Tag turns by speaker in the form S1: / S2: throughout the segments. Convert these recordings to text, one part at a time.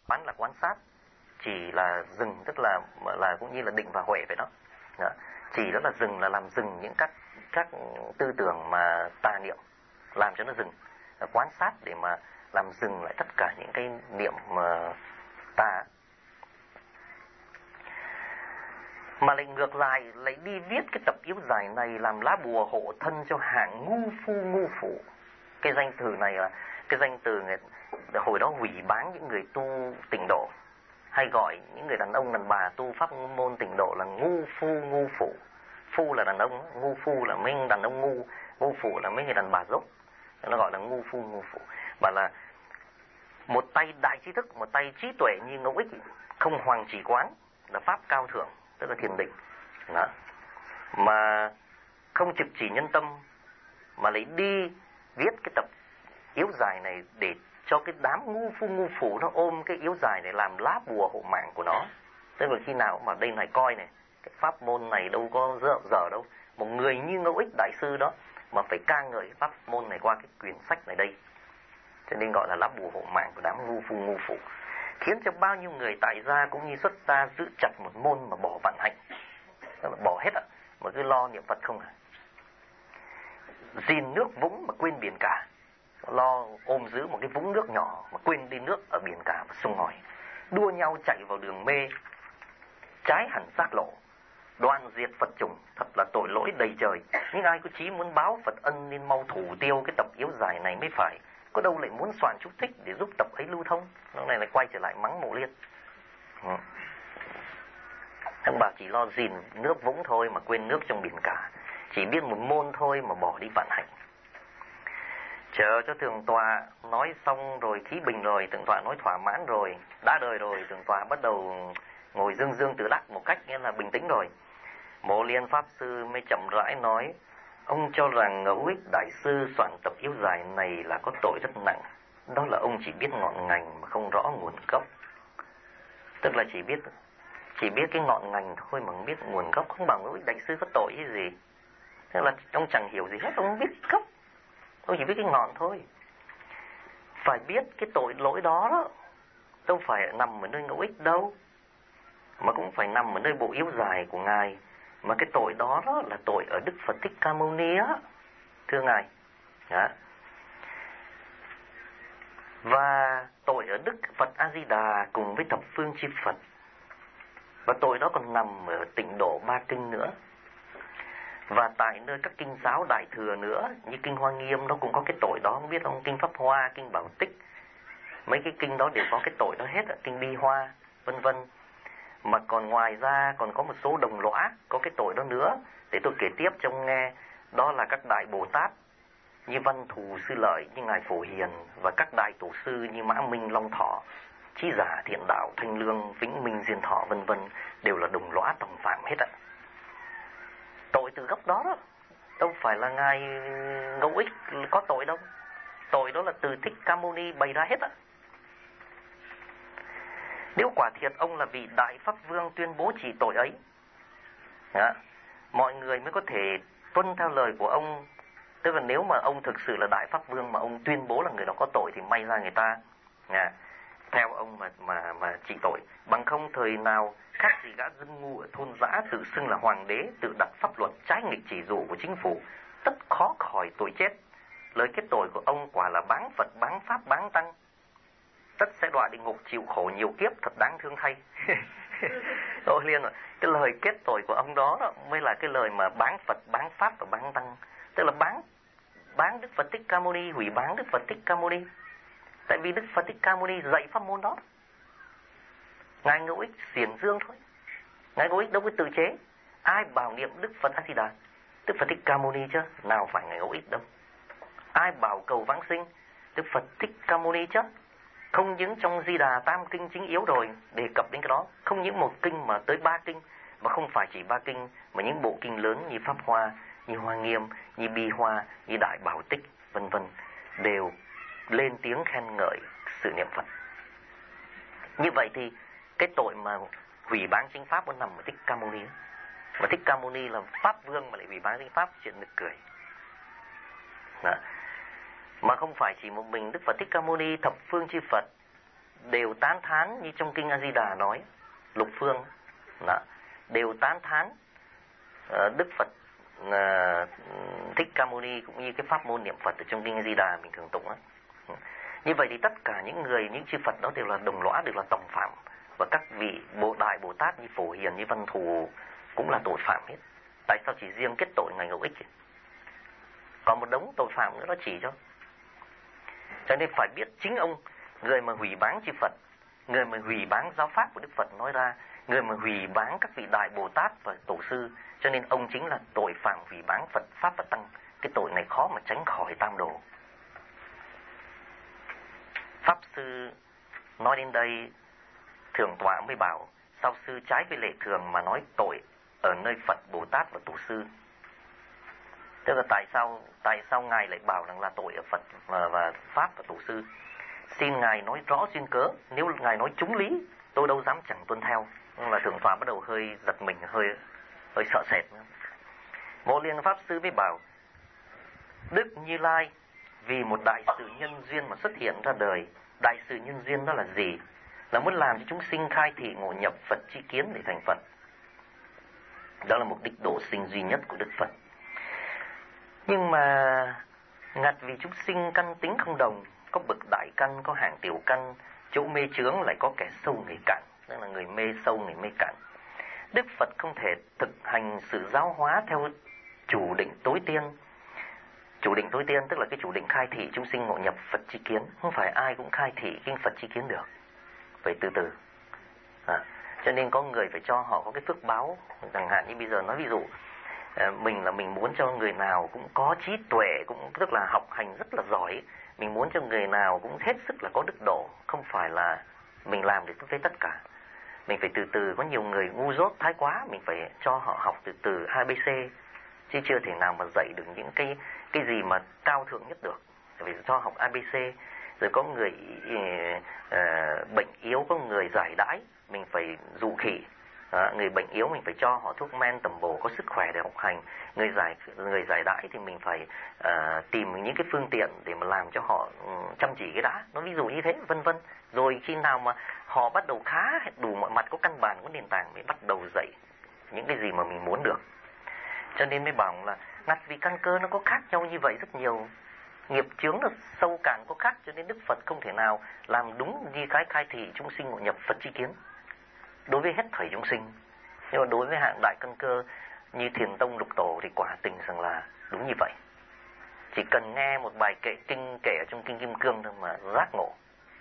S1: Quán là quan sát, chỉ là dừng, tức là cũng như là định và huệ vậy đó. Chỉ đó là dừng, là làm dừng những các tư tưởng mà tà niệm, làm cho nó dừng. Quan sát để mà làm dừng lại tất cả những cái niệm mà tà. Mà lại ngược lại, lại đi viết cái tập yếu giải này làm lá bùa hộ thân cho hạng ngu phu ngu phụ. Cái danh từ này là cái danh từ người hồi đó hủy báng những người tu tịnh độ, hay gọi những người đàn ông đàn bà tu pháp môn tịnh độ là ngu phu ngu phụ. Phu là đàn ông, ngu phu là mấy đàn ông ngu, ngu phụ là mấy người đàn bà dốc. Nó gọi là ngu phu ngu phụ. Và là một tay đại trí thức, một tay trí tuệ như Ngẫu Ích, không hoàng chỉ quán là pháp cao thượng, tức là thiền định đó. Mà không trực chỉ nhân tâm, mà lấy đi viết cái tập yếu giải này để cho cái đám ngu phu ngu phụ nó ôm cái yếu giải này làm lá bùa hộ mạng của nó. Tức là khi nào mà đây này coi này, cái pháp môn này đâu có dở đâu, một người như Ngẫu Ích đại sư đó mà phải ca ngợi pháp môn này qua cái quyển sách này đây, cho nên gọi là lá bùa hộ mạng của đám ngu phu ngu phụ, khiến cho bao nhiêu người tại gia cũng như xuất gia giữ chặt một môn mà bỏ vạn hạnh, bỏ hết mà cứ lo niệm Phật không gìn nước vũng mà quên biển cả, lo ôm giữ một cái vũng nước nhỏ mà quên đi nước ở biển cả và sông ngòi, đua nhau chạy vào đường mê, trái hẳn giác lộ, đoạn diệt Phật chủng, thật là tội lỗi đầy trời. Nhưng ai có chí muốn báo Phật ân nên mau thủ tiêu cái tập yếu giải này mới phải, có đâu lại muốn soạn chú thích để giúp tập ấy lưu thông. Lúc này lại quay trở lại mắng Mộ Liên. Ông bà chỉ lo gìn nước vũng thôi mà quên nước trong biển cả, chỉ biết một môn thôi mà bỏ đi vạn hạnh. Chờ cho thượng tọa nói xong rồi, khí bình rồi, thượng tọa nói thỏa mãn rồi, đã đời rồi, thượng tọa bắt đầu ngồi dương dương tự đắc một cách nghĩa là bình tĩnh rồi. Mộ Liên pháp sư mới chậm rãi nói: ông cho rằng Ngẫu Ích đại sư soạn tập yếu giải này là có tội rất nặng. Đó là ông chỉ biết ngọn ngành mà không rõ nguồn gốc. Tức là chỉ biết cái ngọn ngành thôi mà không biết nguồn gốc. Không bảo Ngẫu Ích đại sư có tội cái gì. Tức là ông chẳng hiểu gì hết, ông không biết gốc, ông chỉ biết cái ngọn thôi. Phải biết cái tội lỗi đó đó, đâu phải nằm ở nơi Ngẫu Ích đâu, mà cũng phải nằm ở nơi bộ yếu giải của ngài. Mà cái tội đó đó là tội ở Đức Phật Thích Ca Mâu Ni á, thưa ngài đó. Và tội ở Đức Phật A Di Đà cùng với thập phương chư Phật. Và tội đó còn nằm ở tịnh độ Ba Kinh nữa. Và tại nơi các kinh giáo đại thừa nữa, như kinh Hoa Nghiêm nó cũng có cái tội đó, không biết không? Kinh Pháp Hoa, kinh Bảo Tích, mấy cái kinh đó đều có cái tội đó hết, kinh Bi Hoa, vân vân. Mà còn ngoài ra còn có một số đồng lõa có cái tội đó nữa. Để tôi kể tiếp cho ông nghe. Đó là các đại Bồ Tát như Văn Thù Sư Lợi, như ngài Phổ Hiền, và các đại tổ sư như Mã Minh Long Thọ, Trí Giả Thiện Đạo Thanh Lương, Vĩnh Minh Diên Thọ, vân vân, đều là đồng lõa tòng phạm hết ạ. Tội từ gốc đó đó, đâu phải là ngài Ngẫu Ích có tội đâu. Tội đó là từ Thích Ca Mâu Ni bày ra hết ạ. Nếu quả thiệt ông là vị Đại Pháp Vương tuyên bố chỉ tội ấy, mọi người mới có thể tuân theo lời của ông. Tức là nếu mà ông thực sự là Đại Pháp Vương mà ông tuyên bố là người đó có tội thì may ra người ta theo ông mà trị tội. Bằng không thời nào khác gì gã dân ngu ở thôn dã tự xưng là hoàng đế, tự đặt pháp luật trái nghịch chỉ dụ của chính phủ, tất khó khỏi tội chết. Lời kết tội của ông quả là báng Phật, báng Pháp, báng Tăng, tất sẽ đọa địa ngục chịu khổ nhiều kiếp, thật đáng thương thay. Tôi Liên rồi, cái lời kết tội của ông đó mới là cái lời mà báng Phật, báng Pháp và báng Tăng. Tức là báng Đức Phật Thích Ca Mâu Ni, hủy báng Đức Phật Thích Ca Mâu Ni. Tại vì Đức Phật Thích Ca Mâu Ni dạy pháp môn đó, ngài Ngẫu Ích xiển dương thôi. Ngài Ngẫu Ích đâu có tự chế. Ai bảo niệm Đức Phật A Di Đà, Đức Phật Thích Ca Mâu Ni chứ, nào phải ngài Ngẫu Ích đâu. Ai bảo cầu vãng sinh, Đức Phật Thích Ca Mâu Ni chứ. Không những trong Di Đà Tam Kinh chính yếu rồi đề cập đến cái đó, không những một kinh mà tới 3 kinh, mà không phải chỉ 3 kinh mà những bộ kinh lớn như Pháp Hoa, như Hoa Nghiêm, như Bi Hoa, như Đại Bảo Tích, vân vân, đều lên tiếng khen ngợi sự niệm Phật. Như vậy thì cái tội mà hủy báng chánh pháp nó nằm ở Thích Ca Mâu Ni. Mà Thích Ca Mâu Ni là pháp vương mà lại hủy báng chánh pháp, chuyện nực cười. Đó. Mà không phải chỉ một mình Đức Phật Thích Ca Mâu Ni, thập phương chư Phật đều tán thán như trong kinh A Di Đà nói, Lục Phương đó, đều tán thán Đức Phật Thích Ca Mâu Ni cũng như cái pháp môn niệm Phật ở trong kinh A Di Đà mình thường tụng á. Như vậy thì tất cả những chư Phật đó đều là đồng lõa, đều là tổng phạm, và các vị Đại Bồ Tát như Phổ Hiền, như Văn Thù cũng là tội phạm hết. Tại sao chỉ riêng kết tội ngài Ngẫu Ích? Còn một đống tội phạm nữa nó chỉ cho nên phải biết chính ông, người mà hủy báng chư Phật, người mà hủy báng giáo pháp của Đức Phật nói ra, người mà hủy báng các vị Đại Bồ Tát và Tổ sư, cho nên ông chính là tội phạm hủy báng Phật Pháp và Tăng. Cái tội này khó mà tránh khỏi tam đồ. Pháp Sư nói đến đây, Thượng Tọa mới bảo, sao Sư trái với lệ thường mà nói tội ở nơi Phật, Bồ Tát và Tổ sư? Tức là tại sao Ngài lại bảo rằng là tội ở Phật và Pháp và Tổ sư? Xin Ngài nói rõ duyên cớ, nếu Ngài nói trúng lý, tôi đâu dám chẳng tuân theo. Nhưng mà Thượng Tọa bắt đầu hơi giật mình, hơi sợ sệt. Vô Liên Pháp Sư mới bảo, Đức Như Lai vì một đại sự nhân duyên mà xuất hiện ra đời. Đại sự nhân duyên đó là gì? Là muốn làm cho chúng sinh khai thị ngộ nhập Phật chi kiến để thành Phật. Đó là mục đích độ sinh duy nhất của Đức Phật. Nhưng mà ngặt vì chúng sinh căn tính không đồng, có bậc đại căn, có hạng tiểu căn, chỗ mê chướng lại có kẻ sâu người cạn, tức là người mê sâu người mê cạn. Đức Phật không thể thực hành sự giáo hóa theo chủ định tối tiên. Chủ định tối tiên tức là cái chủ định khai thị chúng sinh ngộ nhập Phật chi kiến. Không phải ai cũng khai thị kinh Phật chi kiến được, phải từ từ. Cho nên có người phải cho họ có cái phước báo. Chẳng hạn như bây giờ nói ví dụ, mình muốn cho người nào cũng có trí tuệ, cũng tức là học hành rất là giỏi. Mình muốn cho người nào cũng hết sức là có đức độ. Không phải là mình làm được với tất cả. Mình phải từ từ. Có nhiều người ngu dốt thái quá, mình phải cho họ học từ từ ABC, chứ chưa thể nào mà dạy được những cái gì mà cao thượng nhất được. Phải cho học ABC. Rồi có người bệnh yếu, có người giải đãi, mình phải dụ khỉ. Người bệnh yếu mình phải cho họ thuốc men tầm bổ có sức khỏe để học hành. Người giải đãi thì mình phải tìm những cái phương tiện để mà làm cho họ chăm chỉ cái đã. Nó ví dụ như thế, vân vân. Rồi khi nào mà họ bắt đầu khá đủ mọi mặt, có căn bản, có nền tảng, mới bắt đầu dạy những cái gì mà mình muốn được. Cho nên mới bảo là ngặt vì căn cơ nó có khác nhau như vậy rất nhiều, nghiệp chướng nó sâu cạn có khác, cho nên Đức Phật không thể nào làm đúng như cái khai thị chúng sinh ngộ nhập Phật chi kiến đối với hết thảy chúng sinh. Nhưng mà đối với hạng đại căn cơ như Thiền Tông Lục Tổ thì quả tình rằng là đúng như vậy. Chỉ cần nghe một bài kinh kể ở trong kinh Kim Cương thôi mà giác ngộ,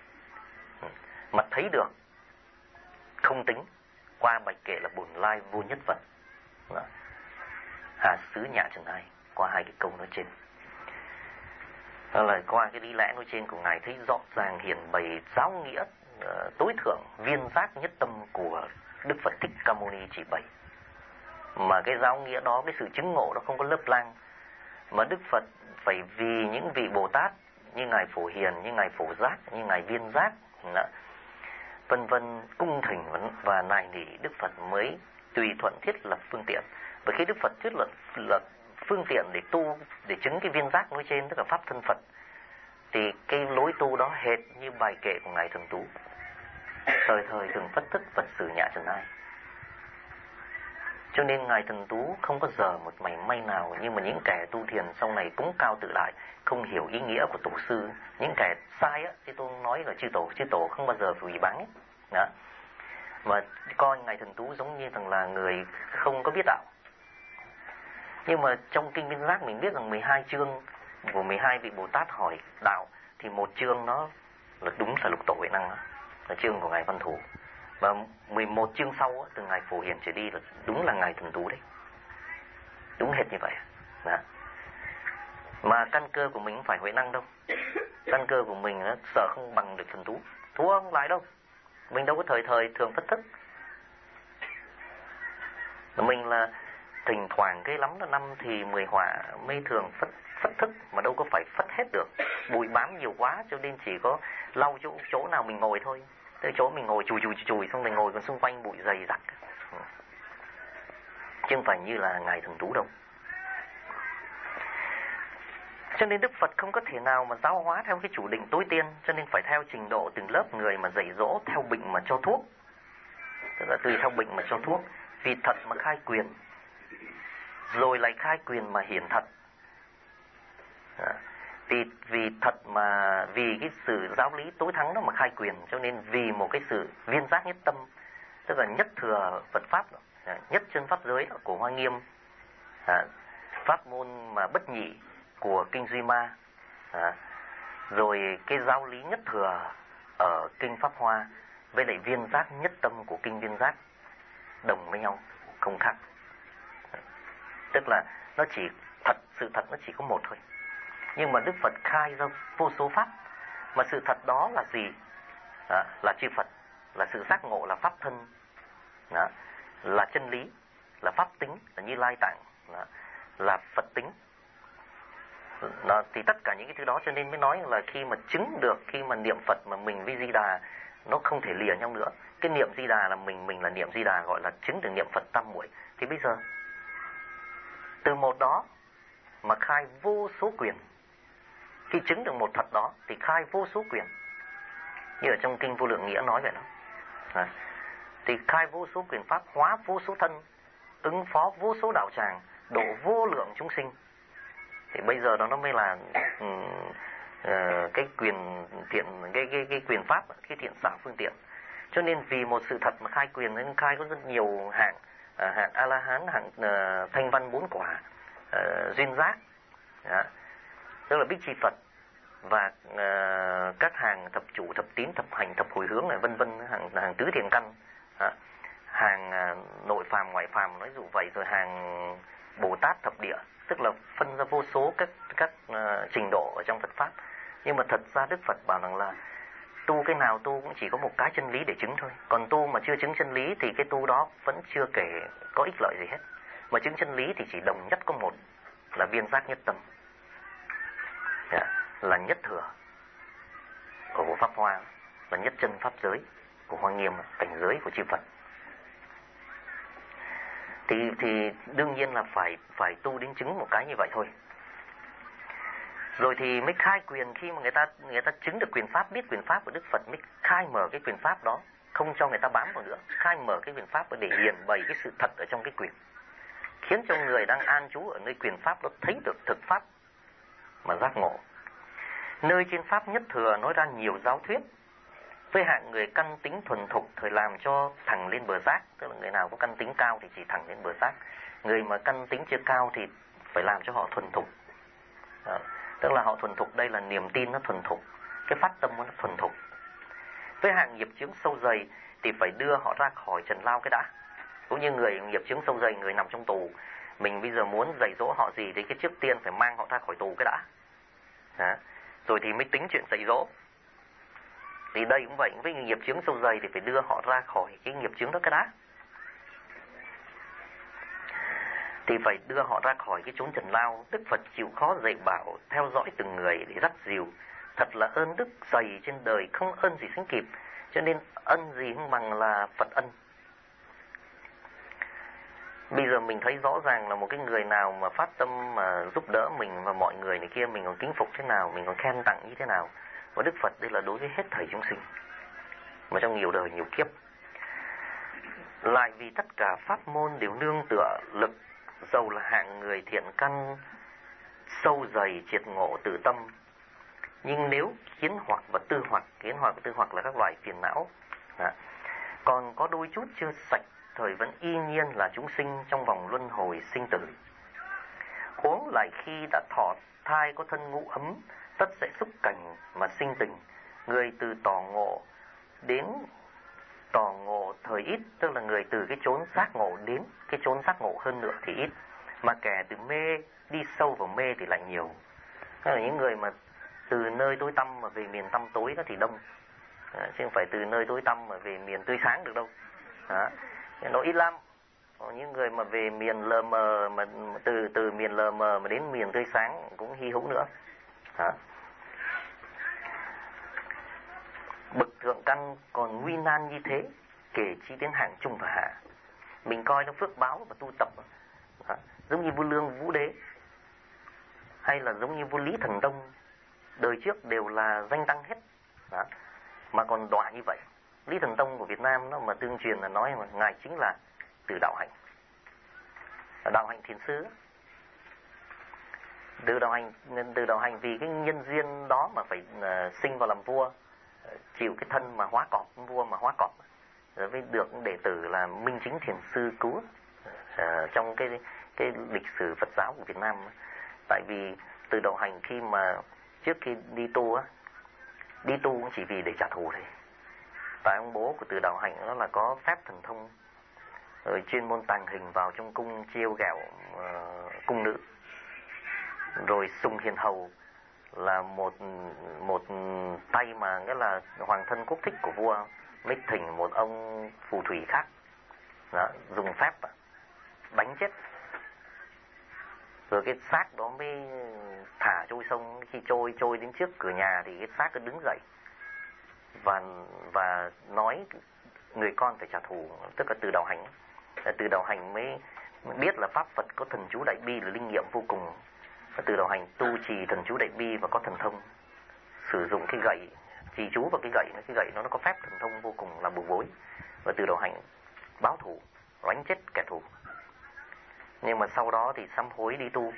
S1: mà thấy được không tính. Qua bài kể là Bổn Lai Vô Nhất Vật, Hà Xứ Nhạ Trần Ai, qua hai cái câu nói trên. Đó là qua cái lý lẽ nói trên của Ngài thấy rõ ràng hiển bày giáo nghĩa tối thượng viên giác nhất tâm của Đức Phật Thích Ca Mâu Ni chỉ bày. Mà cái giáo nghĩa đó, cái sự chứng ngộ đó không có lấp lang, mà Đức Phật phải vì những vị Bồ Tát như Ngài Phổ Hiền, như Ngài Phổ Giác, như Ngài Viên Giác, vân vân cung thỉnh và nài nỉ Đức Phật mới tùy thuận thiết lập phương tiện. Và khi Đức Phật thiết lập phương tiện để tu, để chứng cái viên giác nói trên, tức là pháp thân Phật, thì cái lối tu đó hệt như bài kệ của Ngài Thần Tú: thời thời thường phất thức Phật sử nhạ trần ai. Cho nên Ngài Thần Tú không có dở một mảy may nào. Nhưng mà những kẻ tu thiền sau này cúng cao tự đại, không hiểu ý nghĩa của tổ sư, những kẻ sai á, thì tôi nói là chư tổ không bao giờ hủy báng ấy. Đó. Mà coi Ngài Thần Tú giống như thằng là người không có biết đạo. Nhưng mà trong kinh Viên Giác mình biết rằng 12 chương của 12 vị Bồ Tát hỏi đạo, thì một chương nó là đúng là Lục Tổ Huệ Năng đó, là chương của Ngài Văn Thủ. Và 11 chương sau từ Ngài Phổ Hiền trở đi là đúng là Ngài Thần Tú đấy. Đúng hệt như vậy. Đó. Mà căn cơ của mình không phải Huệ Năng đâu. Căn cơ của mình nó sợ không bằng được Thần Tú. Thua không lại đâu. Mình đâu có thời thời thường phất thức. Mình là thỉnh thoảng cái lắm là 5 thì 10 hỏa mới thường phất thức, mà đâu có phải phất hết được. Bụi bám nhiều quá cho nên chỉ có lau chỗ nào mình ngồi thôi. Tới chỗ mình ngồi chùi xong rồi ngồi còn xung quanh bụi dày đặc. Chứ không phải như là Ngài Thần Tú đâu. Cho nên Đức Phật không có thể nào mà giáo hóa theo cái chủ định tối tiên, cho nên phải theo trình độ từng lớp người mà dạy dỗ theo bệnh mà cho thuốc. Tức là tùy theo bệnh mà cho thuốc, vì thật mà khai quyền, rồi lại khai quyền mà hiển thật. Vì thật mà, vì cái sự giáo lý tối thắng đó mà khai quyền, cho nên vì một cái sự viên giác nhất tâm, tức là nhất thừa Phật Pháp, nhất chân Pháp giới của Hoa Nghiêm, pháp môn mà bất nhị của Kinh Duy Ma, rồi cái giáo lý nhất thừa ở Kinh Pháp Hoa, với lại viên giác nhất tâm của Kinh Viên Giác đồng với nhau, không khác. Tức là nó chỉ thật, sự thật nó chỉ có một thôi. Nhưng mà Đức Phật khai ra vô số pháp, mà sự thật đó là gì? Là chư Phật, là sự giác ngộ, là pháp thân, là chân lý, là pháp tính, là Như Lai Tạng, là Phật tính. Thì tất cả những cái thứ đó, cho nên mới nói là khi mà chứng được, khi mà niệm Phật mà mình với Di Đà nó không thể lìa nhau nữa. Cái niệm Di Đà là mình là niệm Di Đà, gọi là chứng được niệm Phật tam muội. Thì bây giờ từ một đó mà khai vô số quyền. Khi chứng được một thật đó thì khai vô số quyền, như ở trong Kinh Vô Lượng Nghĩa nói vậy đó. Thì khai vô số quyền pháp, hóa vô số thân, ứng phó vô số đạo tràng, độ vô lượng chúng sinh. Thì bây giờ đó nó mới là cái quyền thiện, cái quyền pháp, cái thiện xảo phương tiện. Cho nên vì một sự thật mà khai quyền, nên khai có rất nhiều hạng, hạng A La Hán, hạng thanh văn bốn quả, duyên giác, tức là Bích Chi Phật, và các hàng thập chủ, thập tín, thập hành, thập hồi hướng này, vân vân, hàng tứ thiền căn, hàng nội phàm, ngoại phàm, nói dụ vậy, rồi hàng Bồ Tát thập địa, tức là phân ra vô số các trình độ ở trong Phật pháp. Nhưng mà thật ra Đức Phật bảo rằng là tu cái nào tu cũng chỉ có một cái chân lý để chứng thôi. Còn tu mà chưa chứng chân lý thì cái tu đó vẫn chưa kể có ích lợi gì hết. Mà chứng chân lý thì chỉ đồng nhất có một, là viên giác nhất tâm, là nhất thừa của Pháp Hoa, là nhất chân Pháp giới của Hoa Nghiêm, cảnh giới của chư Phật. Thì đương nhiên là phải tu đến chứng một cái như vậy thôi. Rồi thì mới khai quyền, khi mà người ta chứng được quyền pháp, biết quyền pháp của Đức Phật, mới khai mở cái quyền pháp đó, không cho người ta bám vào nữa, khai mở cái quyền pháp để hiển bày cái sự thật ở trong cái quyền, khiến cho người đang an trú ở nơi quyền pháp đó thấy được thực pháp mà giác ngộ. Nơi trên pháp nhất thừa nói ra nhiều giáo thuyết, với hạng người căn tính thuần thục thời làm cho thẳng lên bờ giác, tức là người nào có căn tính cao thì chỉ thẳng lên bờ giác, người mà căn tính chưa cao thì phải làm cho họ thuần thục. Tức là họ thuần thục đây là niềm tin nó thuần thục, cái phát tâm nó thuần thục. Với hạng nghiệp chướng sâu dày thì phải đưa họ ra khỏi trần lao cái đã. Cũng như người nghiệp chướng sâu dày, người nằm trong tù, mình bây giờ muốn dạy dỗ họ gì thì cái trước tiên phải mang họ ra khỏi tù cái đã. Rồi thì mới tính chuyện dạy dỗ. Thì đây cũng vậy, với nghiệp chướng sâu dày thì phải đưa họ ra khỏi cái nghiệp chướng đó cái đã. Thì phải đưa họ ra khỏi cái chốn trần lao. Đức Phật chịu khó dạy bảo, theo dõi từng người để dắt dìu. Thật là ơn đức dày trên đời, không ơn gì sánh kịp. Cho nên ân gì không bằng là Phật ân. Bây giờ mình thấy rõ ràng là một cái người nào mà phát tâm mà giúp đỡ mình và mọi người này kia, mình còn kính phục thế nào, mình còn khen tặng như thế nào. Và Đức Phật đây là đối với hết thảy chúng sinh, mà trong nhiều đời nhiều kiếp. Lại vì tất cả pháp môn đều nương tựa lực, dầu là hạng người thiện căn sâu dày triệt ngộ tự tâm, nhưng nếu kiến hoặc và tư hoặc, kiến hoặc và tư hoặc là các loại phiền não, còn có đôi chút chưa sạch, thời vẫn y nhiên là chúng sinh trong vòng luân hồi sinh tử. Huống lại khi đã thọ thai có thân ngũ ấm, tất sẽ xúc cảnh mà sinh tình. Người từ tỏ ngộ đến tỏ ngộ thời ít, tức là người từ cái chốn giác ngộ đến cái chốn giác ngộ hơn nữa thì ít, mà kẻ từ mê đi sâu vào mê thì lại nhiều. Tức là những người mà từ nơi tối tăm mà về miền tăm tối đó thì đông, chứ không phải từ nơi tối tăm mà về miền tươi sáng được đâu. Nó ít lắm. Những người mà về miền lờ mờ, mà từ miền lờ mờ mà đến miền tươi sáng cũng hy hữu nữa. Bậc thượng căn còn nguy nan như thế, kể chi đến hạng trung và hạ. Mình coi nó phước báo và tu tập, giống như Vua Lương Vũ Đế. hay là giống như vua Lý Thần Tông đời trước đều là danh tăng hết. Đó. Mà còn đọa như vậy. Lý Thần Tông của Việt Nam nó mà tương truyền là nói mà ngài chính là Từ Đạo Hạnh. Đạo Hạnh Thiền Sư. Từ Đạo Hạnh vì cái nhân duyên đó mà phải sinh vào làm vua, chịu cái thân mà hóa cọp, vua mà hóa cọp, rồi mới được đệ tử là Minh Chính Thiền Sư cứu trong cái lịch sử Phật giáo của Việt Nam. Tại vì Từ Đạo Hạnh khi mà trước khi đi tu cũng chỉ vì để trả thù thôi. Tại ông bố của Từ Đạo Hạnh đó là có phép thần thông, rồi chuyên môn tàng hình vào trong cung chiêu ghẹo cung nữ. Rồi Sùng Hiền Hầu là một tay mà nghĩa là hoàng thân quốc thích của vua, mới thỉnh một ông phù thủy khác đó, dùng phép đánh chết. Rồi cái xác đó mới thả trôi sông. Khi trôi đến trước cửa nhà thì cái xác cứ đứng dậy và nói người con phải trả thù, tức là Từ Đạo Hạnh. Từ Đạo Hạnh mới biết là pháp Phật có thần chú đại bi là linh nghiệm vô cùng. Và Từ Đạo Hạnh tu trì thần chú đại bi và có thần thông, sử dụng cái gậy trì chú vào cái gậy nó có phép thần thông vô cùng là bùa bối. Và Từ Đạo Hạnh báo thù, đánh chết kẻ thù. Nhưng mà sau đó thì sám hối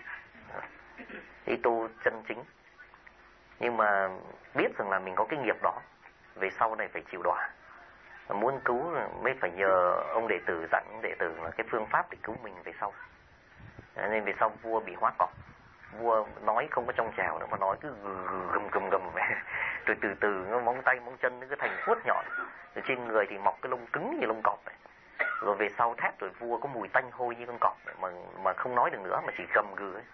S1: đi tu chân chính. Nhưng mà biết rằng là mình có cái nghiệp đó, về sau này phải chịu đọa. Muốn cứu mới phải nhờ ông đệ tử dặn ông đệ tử là cái phương pháp để cứu mình về sau. Nên về sau vua bị hóa cọp. Vua nói không có trong trèo nữa mà nói cứ gầm rồi từ từ móng tay móng chân nó cứ thành vuốt nhọn. Rồi trên người thì mọc cái lông cứng như lông cọp vậy. Rồi về sau thét rồi vua có mùi tanh hôi như con cọp mà không nói được nữa mà chỉ gầm gừ ấy.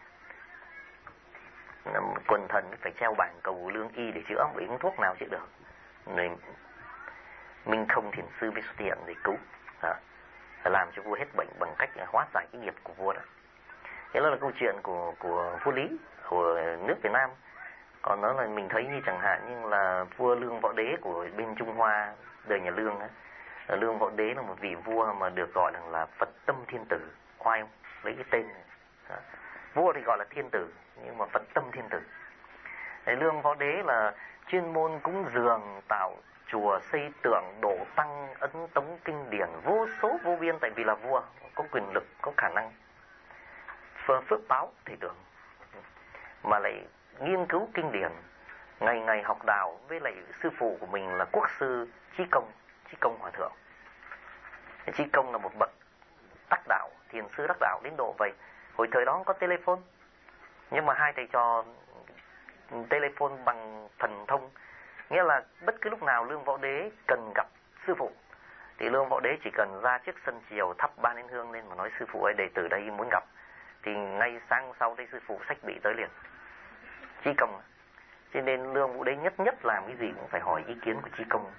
S1: Quần thần phải treo bảng cầu lương y để chữa, bởi uống thuốc nào chữa được. Rồi Minh Không Thiền Sư mới xuất hiện để cứu, làm cho vua hết bệnh bằng cách hóa giải cái nghiệp của vua đó. Thế đó là câu chuyện của vua Lý của nước Việt Nam. Còn nó là mình thấy như chẳng hạn như là vua Lương Võ Đế của bên Trung Hoa đời nhà Lương á. Lương Võ Đế là một vị vua mà được gọi là Phật Tâm Thiên Tử, khoai không? Lấy cái tên này. Vua thì gọi là Thiên Tử nhưng mà Phật Tâm Thiên Tử. Lương Võ Đế là chuyên môn cúng dường, tạo chùa, xây tượng, đổ tăng, ấn tống kinh điển vô số vô biên. Tại vì là vua có quyền lực, có khả năng phước báo thầy tưởng, mà lại nghiên cứu kinh điển, ngày học đạo với lại sư phụ của mình là quốc sư Chí Công Hòa Thượng. Chí Công là một bậc đắc đạo, thiền sư đắc đạo đến độ vậy. Hồi thời đó không có telephone, nhưng mà hai thầy trò telephone bằng thần thông. Nghĩa là bất cứ lúc nào Lương Võ Đế cần gặp sư phụ thì Lương Võ Đế chỉ cần ra trước sân chiều thắp ba nén hương lên mà nói sư phụ ơi, đệ tử đây muốn gặp, thì ngay sáng sau thấy sư phụ sách bị tới liền. Chí Công. Cho nên Lương Vũ Đế nhất làm cái gì cũng phải hỏi ý kiến của Chí Công.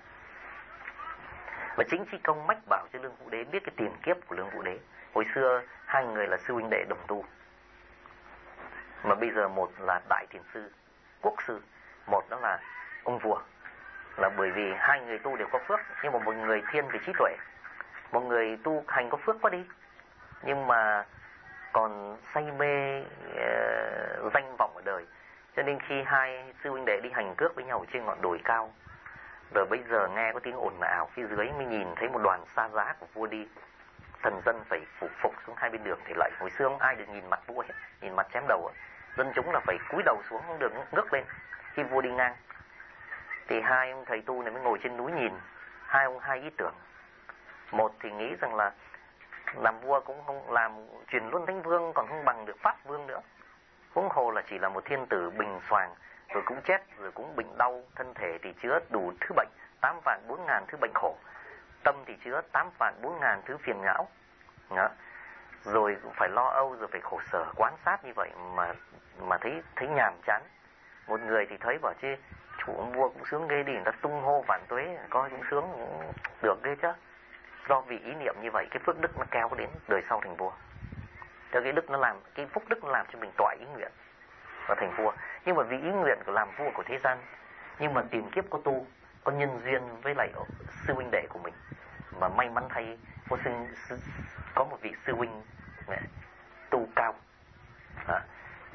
S1: Và chính Chí Công mách bảo cho Lương Vũ Đế biết cái tiền kiếp của Lương Vũ Đế. Hồi xưa hai người là sư huynh đệ đồng tu, mà bây giờ một là đại thiền sư, quốc sư, một đó là ông vua. Là bởi vì hai người tu đều có phước, nhưng mà một người thiên về trí tuệ, một người tu hành có phước quá đi, nhưng mà còn say mê danh vọng ở đời. Cho nên khi hai sư huynh đệ đi hành cước với nhau trên ngọn đồi cao, rồi bây giờ nghe có tiếng ồn ào phía dưới, mới nhìn thấy một đoàn xa giá của vua đi. Thần dân phải phục xuống hai bên đường thì lạy. Hồi xưa không ai được nhìn mặt vua hết, nhìn mặt chém đầu. Dân chúng là phải cúi đầu xuống, không được ngước lên khi vua đi ngang. Thì hai ông thầy tu này mới ngồi trên núi nhìn. Hai ý tưởng. Một thì nghĩ rằng là làm vua cũng không, làm truyền luân thánh vương còn không bằng được pháp vương nữa. Huống hồ là chỉ là một thiên tử bình xoàng, rồi cũng chết, rồi cũng bệnh đau, thân thể thì chứa đủ thứ bệnh, 8.400.000 thứ bệnh khổ, tâm thì chứa 8.400.000 thứ phiền não. Đó. Rồi cũng phải lo âu, rồi phải khổ sở quan sát như vậy mà thấy nhàm chán. Một người thì thấy bảo chứ chủ ông vua cũng sướng ghê đi, người ta tung hô vạn tuế, coi cũng sướng cũng được ghê chứ. Do vì ý niệm như vậy, cái phước đức nó kéo đến đời sau thành vua. Cho cái đức nó làm, cái phúc đức nó làm cho mình tỏa ý nguyện và thành vua. Nhưng mà vì ý nguyện của làm vua của thế gian, nhưng mà tiền kiếp có tu, có nhân duyên với lại sư huynh đệ của mình, mà may mắn thay có một vị sư huynh tu cao,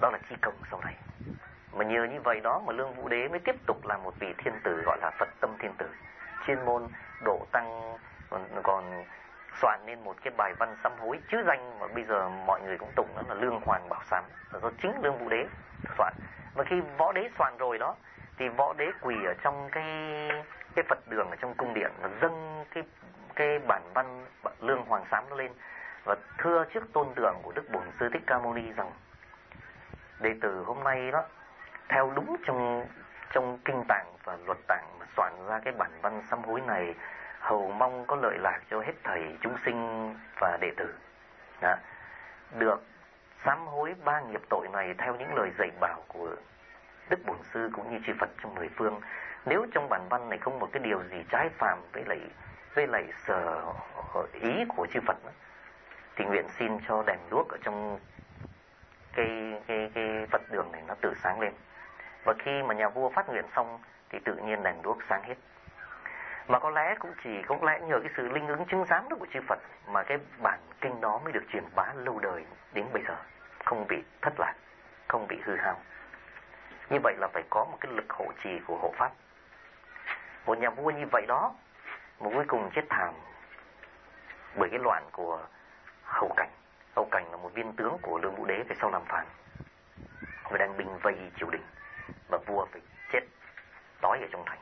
S1: đó là Chí Công sau này. Mà nhờ như vậy đó mà Lương Vũ Đế mới tiếp tục là một vị thiên tử gọi là Phật tâm thiên tử, chuyên môn độ tăng, còn soạn nên một cái bài văn sám hối chữ danh mà bây giờ mọi người cũng tụng đó là Lương Hoàng Bảo Sám, là do chính Lương Vũ Đế soạn. Và khi Võ Đế soạn rồi đó thì Võ Đế quỳ ở trong cái Phật đường ở trong cung điện và dâng cái bản văn Lương Hoàng Sám nó lên và thưa trước tôn tượng của Đức Bổn Sư Thích Ca Mâu Ni rằng: đệ tử hôm nay đó theo đúng trong kinh tạng và luật tạng mà soạn ra cái bản văn sám hối này, hầu mong có lợi lạc cho hết thảy chúng sinh và đệ tử. Đó. Được sám hối 3 nghiệp tội này theo những lời dạy bảo của Đức Bổn Sư cũng như chư Phật trong mười phương. Nếu trong bản văn này không một cái điều gì trái phạm với lại sở ý của chư Phật đó, thì nguyện xin cho đèn đuốc ở trong cái Phật đường này nó tự sáng lên. Và khi mà nhà vua phát nguyện xong thì tự nhiên đèn đuốc sáng hết. Mà có lẽ nhờ cái sự linh ứng chứng giám đó của chư Phật mà cái bản kinh đó mới được truyền bá lâu đời đến bây giờ, không bị thất lạc, không bị hư hao. Như vậy là phải có một cái lực hộ trì của hộ pháp. Một nhà vua như vậy đó mà cuối cùng chết thảm bởi cái loạn của Hậu Cảnh. Hậu Cảnh là một viên tướng của Lương Vũ Đế về sau làm phản và đang binh vây triều đình, và vua phải chết đói ở trong thành.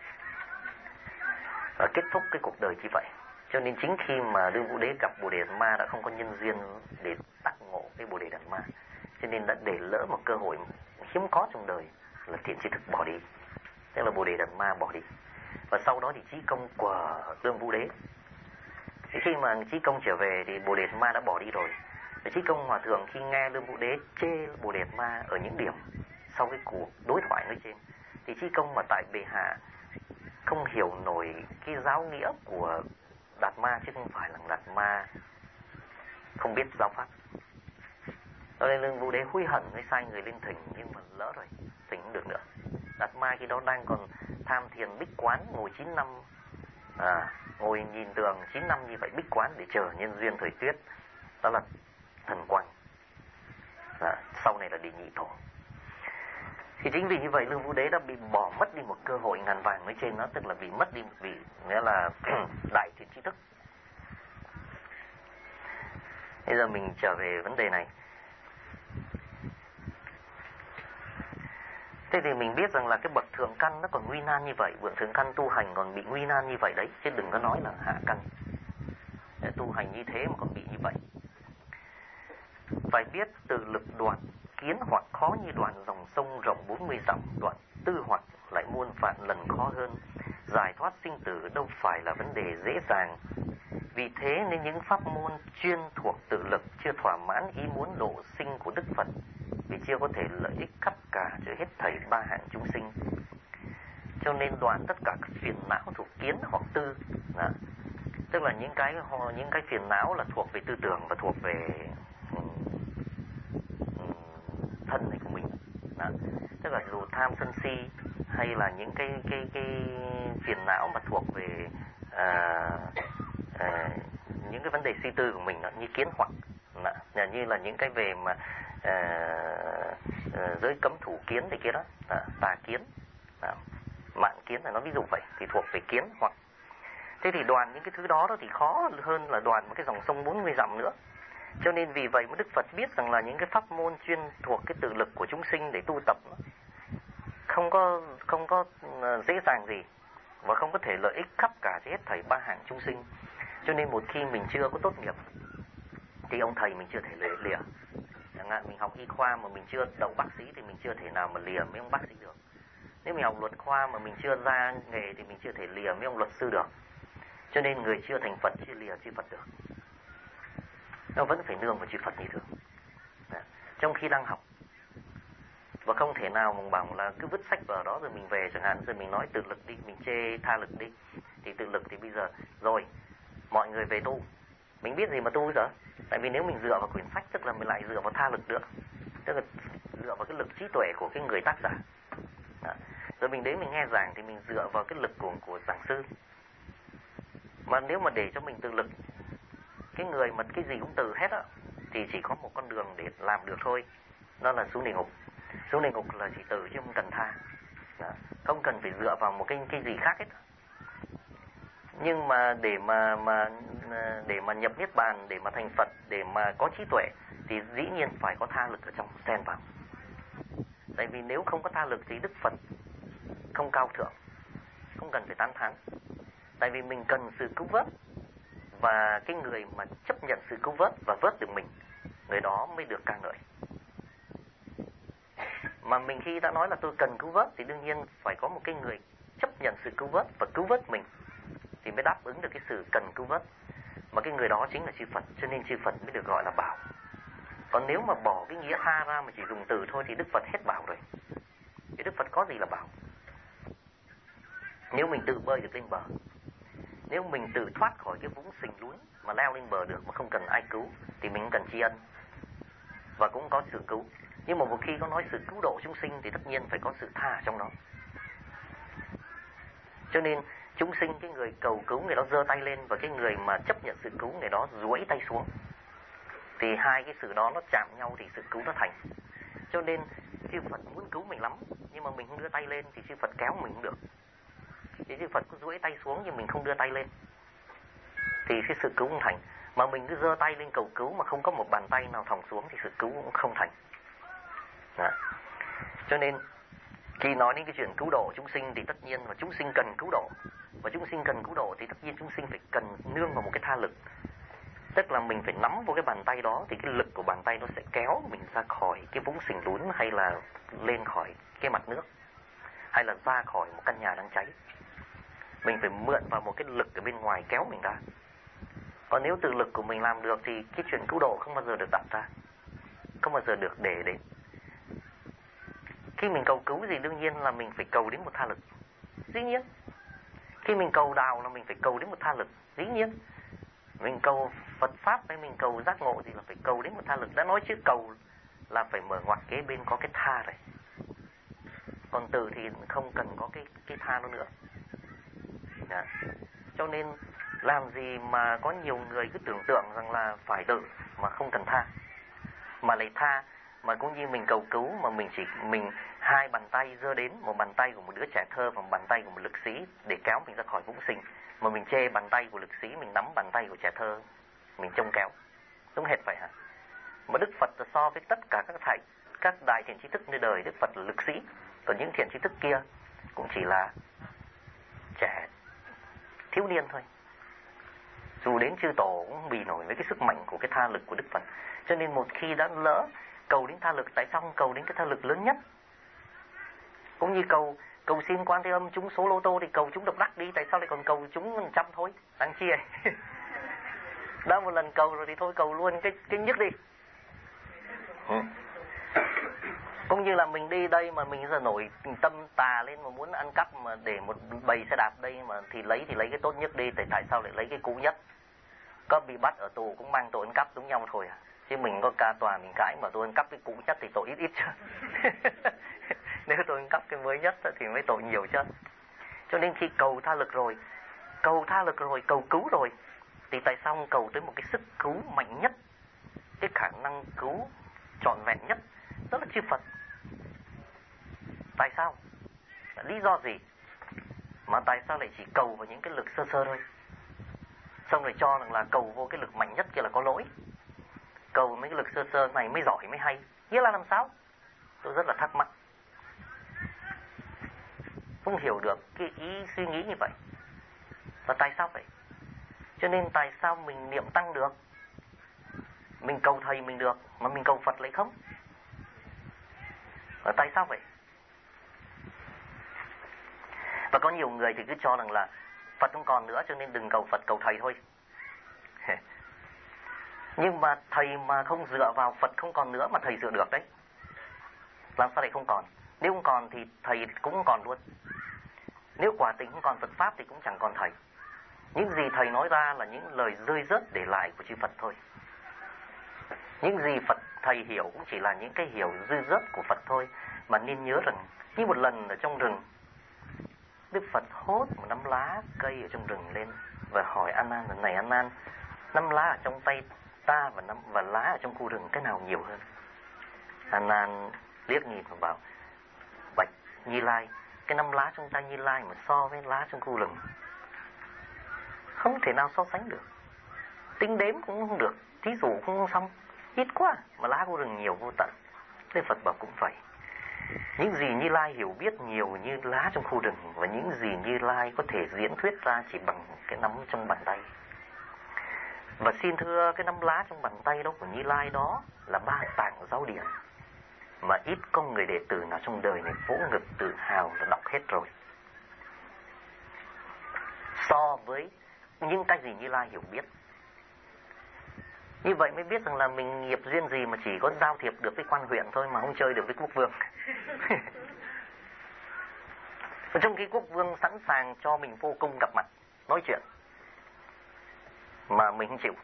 S1: Và kết thúc cái cuộc đời như vậy. Cho nên chính khi mà Lương Vũ Đế gặp Bồ Đề Đạt Ma đã không có nhân duyên để tác ngộ cái Bồ Đề Đạt Ma, cho nên đã để lỡ một cơ hội hiếm có trong đời là Thiện Tri Thức bỏ đi, tức là Bồ Đề Đạt Ma bỏ đi. Và sau đó thì Chí Công của Lương Vũ Đế. Thì khi mà Chí Công trở về thì Bồ Đề Đạt Ma đã bỏ đi rồi. Và Chí Công Hòa Thượng khi nghe Lương Vũ Đế chê Bồ Đề Đạt Ma ở những điểm sau cái cuộc đối thoại nói trên, thì Chí Công mà tại bệ hạ không hiểu nổi cái giáo nghĩa của Đạt Ma, chứ không phải là Đạt Ma không biết giáo pháp. Cho nên Lương Vũ Đế hối hận mới sai người lên thỉnh, nhưng mà lỡ rồi, thỉnh không được nữa. Đạt Ma khi đó đang còn tham thiền bích quán, ngồi 9 năm, ngồi nhìn tường 9 năm như vậy, bích quán để chờ nhân duyên thời tuyết, đó là thần quang. Sau này là Đệ Nhị Tổ. Thì chính vì như vậy Lương Vũ Đế đã bị bỏ mất đi một cơ hội ngàn vàng nói trên đó, tức là bị mất đi một vị nghĩa là đại thiện tri thức. Bây giờ mình trở về vấn đề này. Thế thì mình biết rằng là cái bậc thượng căn nó còn nguy nan như vậy, bậc thượng căn tu hành còn bị nguy nan như vậy đấy, chứ đừng có nói là hạ căn. Để tu hành như thế mà còn bị như vậy. Phải biết từ lực đoạn kiến hoặc khó như đoạn dòng sông rộng 40 dặm, đoạn tư hoặc lại muôn vạn lần khó hơn. Giải thoát sinh tử đâu phải là vấn đề dễ dàng. Vì thế nên những pháp môn chuyên thuộc tự lực chưa thỏa mãn ý muốn độ sinh của Đức Phật, vì chưa có thể lợi ích khắp cả cho hết thảy ba hạng chúng sinh. Cho nên đoạn tất cả các phiền não thuộc kiến hoặc tư, tức là những cái phiền não là thuộc về tư tưởng và thuộc về thân này của mình. Tức là dù tham sân si hay là những cái phiền não mà thuộc về những cái vấn đề suy tư của mình, như kiến hoặc, như là những cái về mà giới cấm thủ kiến này kia đó, tà kiến, mạn kiến là nó ví dụ vậy, thì thuộc về kiến hoặc. Thế thì đoàn những cái thứ đó thì khó hơn là đoàn một cái dòng sông 40 dặm nữa. Cho nên vì vậy mà Đức Phật biết rằng là những cái pháp môn chuyên thuộc cái tự lực của chúng sinh để tu tập không có dễ dàng gì, và không có thể lợi ích khắp cả cho hết thảy ba hạng chúng sinh. Cho nên một khi mình chưa có tốt nghiệp thì ông thầy mình chưa thể lìa. Chẳng hạn mình học y khoa mà mình chưa đậu bác sĩ thì mình chưa thể nào mà lìa mấy ông bác sĩ được. Nếu mình học luật khoa mà mình chưa ra nghề thì mình chưa thể lìa mấy ông luật sư được. Cho nên người chưa thành Phật chưa lìa chư Phật được. Nó vẫn phải nương vào chư Phật như thường. Trong khi đang học. Và không thể nào mình bảo là cứ vứt sách vào đó rồi mình về, chẳng hạn rồi mình nói tự lực đi, mình chê tha lực đi. Thì tự lực thì bây giờ rồi mọi người về tu, mình biết gì mà tu giờ. Tại vì nếu mình dựa vào quyển sách tức là mình lại dựa vào tha lực nữa, tức là dựa vào cái lực trí tuệ của cái người tác giả. Rồi mình đến mình nghe giảng thì mình dựa vào cái lực của giảng sư. Mà nếu mà để cho mình tự lực, cái người mà cái gì cũng từ hết á, thì chỉ có một con đường để làm được thôi, đó là xuống địa ngục. Xuống địa ngục là chỉ tử chứ không cần tha. Không cần phải dựa vào một cái gì khác hết. Nhưng mà để mà nhập niết bàn, để mà thành Phật, để mà có trí tuệ thì dĩ nhiên phải có tha lực ở trong xen vào. Tại vì nếu không có tha lực thì Đức Phật không cao thượng, không cần phải tán thán. Tại vì mình cần sự cứu vớt, và cái người mà chấp nhận sự cứu vớt và vớt được mình, người đó mới được ca ngợi. Mà mình khi đã nói là tôi cần cứu vớt thì đương nhiên phải có một cái người chấp nhận sự cứu vớt và cứu vớt mình thì mới đáp ứng được cái sự cần cứu vớt. Mà cái người đó chính là chư Phật, cho nên chư Phật mới được gọi là bảo. Còn nếu mà bỏ cái nghĩa tha ra mà chỉ dùng từ thôi thì Đức Phật hết bảo rồi. Thì Đức Phật có gì là bảo? Nếu mình tự bơi được lên bờ, nếu mình tự thoát khỏi cái vũng sình lún mà leo lên bờ được mà không cần ai cứu thì mình cần tri ân và cũng có sự cứu. Nhưng mà một khi có nói sự cứu độ chúng sinh thì tất nhiên phải có sự tha ở trong đó. Cho nên chúng sinh, cái người cầu cứu người đó giơ tay lên, và cái người mà chấp nhận sự cứu người đó duỗi tay xuống. Thì hai cái sự đó nó chạm nhau thì sự cứu nó thành. Cho nên chư Phật muốn cứu mình lắm, nhưng mà mình không đưa tay lên thì chư Phật kéo mình không được. Thì chư Phật cứ duỗi tay xuống nhưng mình không đưa tay lên thì cái sự cứu không thành. Mà mình cứ giơ tay lên cầu cứu mà không có một bàn tay nào thòng xuống thì sự cứu cũng không thành. Đó. Cho nên khi nói đến cái chuyện cứu độ chúng sinh thì tất nhiên là chúng sinh cần cứu độ. Và chúng sinh cần cứu độ thì tất nhiên chúng sinh phải cần nương vào một cái tha lực. Tức là mình phải nắm vào cái bàn tay đó thì cái lực của bàn tay nó sẽ kéo mình ra khỏi cái vũng sình lún, hay là lên khỏi cái mặt nước, hay là ra khỏi một căn nhà đang cháy. Mình phải mượn vào một cái lực ở bên ngoài kéo mình ra. Còn nếu tự lực của mình làm được thì cái chuyện cứu độ không bao giờ được đặt ra, không bao giờ được để đến. Khi mình cầu cứu gì đương nhiên là mình phải cầu đến một tha lực, dĩ nhiên. Khi mình cầu đạo là mình phải cầu đến một tha lực, dĩ nhiên. Mình cầu Phật Pháp hay mình cầu giác ngộ gì là phải cầu đến một tha lực. Đã nói chữ cầu là phải mở ngoặc kế bên có cái tha rồi. Còn từ thì không cần có cái tha nó nữa. Đó. Cho nên làm gì mà có nhiều người cứ tưởng tượng rằng là phải tự mà không cần tha, mà lại tha. Mà cũng như mình cầu cứu mà mình hai bàn tay giơ đến, một bàn tay của một đứa trẻ thơ và một bàn tay của một lực sĩ để kéo mình ra khỏi vũng sình, mà mình chê bàn tay của lực sĩ, mình nắm bàn tay của trẻ thơ mình trông kéo, đúng hệt vậy hả? Mà Đức Phật so với tất cả các đại thiện tri thức nơi đời, Đức Phật là lực sĩ, còn những thiện tri thức kia cũng chỉ là trẻ thiếu niên thôi. Dù đến chư tổ cũng bì nổi với cái sức mạnh của cái tha lực của Đức Phật. Cho nên một khi đã lỡ cầu đến tha lực, tại sao không cầu đến cái tha lực lớn nhất? Cũng như cầu xin Quan Thế Âm trúng số lô tô thì cầu trúng độc đắc đi, tại sao lại còn cầu trúng 100 thôi? Đáng chi ấy. Đã một lần cầu rồi thì thôi cầu luôn cái nhất đi. Cũng như là mình đi đây mà mình giờ nổi tâm tà lên mà muốn ăn cắp, mà để một bầy xe đạp đây mà thì lấy cái tốt nhất đi, tại sao lại lấy cái cũ nhất? Có bị bắt ở tù cũng mang tội ăn cắp giống nhau thôi à. Chứ mình có ca tòa mình cãi mà tôi ăn cắp cái cũ nhất thì tội ít chứ. Nếu tôi ăn cắp cái mới nhất thì mới tội nhiều chứ. Cho nên khi cầu tha lực rồi, cầu cứu rồi, thì tại sao không cầu tới một cái sức cứu mạnh nhất, cái khả năng cứu trọn vẹn nhất, đó là chư Phật? Tại sao? Lý do gì? Mà tại sao lại chỉ cầu vào những cái lực sơ sơ thôi? Xong rồi cho rằng là cầu vô cái lực mạnh nhất kia là có lỗi. Cầu mấy cái lực sơ sơ này mới giỏi mới hay. Nghĩa là làm sao? Tôi rất là thắc mắc. Không hiểu được cái ý suy nghĩ như vậy. Và tại sao vậy? Cho nên tại sao mình niệm tăng được, mình cầu thầy mình được, mà mình cầu Phật lại không? Và tại sao vậy? Và có nhiều người thì cứ cho rằng là Phật không còn nữa cho nên đừng cầu Phật, cầu thầy thôi. Nhưng mà thầy mà không dựa vào Phật không còn nữa mà thầy dựa được đấy. Làm sao lại không còn? Nếu không còn thì thầy cũng không còn luôn. Nếu quả tình không còn Phật Pháp thì cũng chẳng còn thầy. Những gì thầy nói ra là những lời rơi rớt để lại của chư Phật thôi. Những gì thầy hiểu cũng chỉ là những cái hiểu rơi rớt của Phật thôi. Mà nên nhớ rằng như một lần ở trong rừng, Đức Phật hốt một nắm lá cây ở trong rừng lên và hỏi A Nan: "Này A Nan, nắm lá ở trong tay ta và lá ở trong khu rừng cái nào nhiều hơn?" A Nan liếc nhìn và bảo: bạch Như Lai, cái 5 lá trong tay Như Lai mà so với lá trong khu rừng không thể nào so sánh được, tính đếm cũng không được, thí dụ cũng không xong, ít quá, mà lá khu rừng nhiều vô tận. Thế Phật bảo cũng vậy, những gì Như Lai hiểu biết nhiều như lá trong khu rừng, và những gì Như Lai có thể diễn thuyết ra chỉ bằng cái nắm trong bàn tay. Và xin thưa, cái nắm lá trong bàn tay đó của Như Lai đó là 3 tạng giáo điển mà ít có người đệ tử nào trong đời này vỗ ngực tự hào là đọc hết rồi. So với những cái gì Như Lai hiểu biết. Như vậy mới biết rằng là mình nghiệp duyên gì mà chỉ có giao thiệp được với quan huyện thôi mà không chơi được với quốc vương. Trong khi quốc vương sẵn sàng cho mình vô cung gặp mặt, nói chuyện, mà mình không chịu.